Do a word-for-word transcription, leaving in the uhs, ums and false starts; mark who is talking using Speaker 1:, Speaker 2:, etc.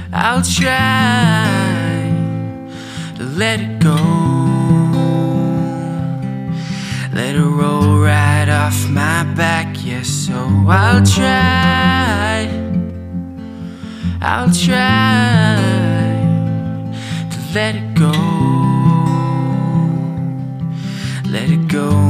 Speaker 1: I'll try to let it go, let it roll right off my back, yes, so I'll try, I'll try to let it go, let it go.